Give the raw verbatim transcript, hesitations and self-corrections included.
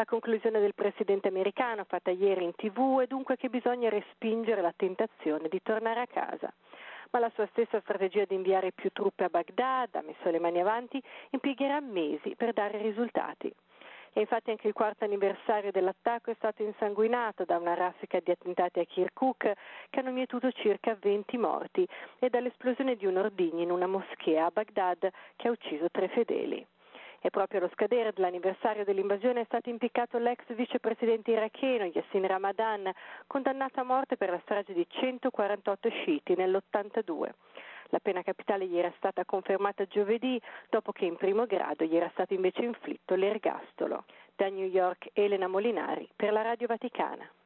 La conclusione del presidente americano fatta ieri in tivù è dunque che bisogna respingere la tentazione di tornare a casa. Ma la sua stessa strategia di inviare più truppe a Baghdad, ha messo le mani avanti, impiegherà mesi per dare risultati. E infatti anche il quarto anniversario dell'attacco è stato insanguinato da una raffica di attentati a Kirkuk che hanno mietuto circa venti morti e dall'esplosione di un ordigno in una moschea a Baghdad che ha ucciso tre fedeli. E proprio allo scadere dell'anniversario dell'invasione è stato impiccato l'ex vicepresidente iracheno Yassin Ramadan, condannato a morte per la strage di centoquarantotto sciiti nell'ottantadue. La pena capitale gli era stata confermata giovedì, dopo che in primo grado gli era stato invece inflitto l'ergastolo. Da New York, Elena Molinari per la Radio Vaticana.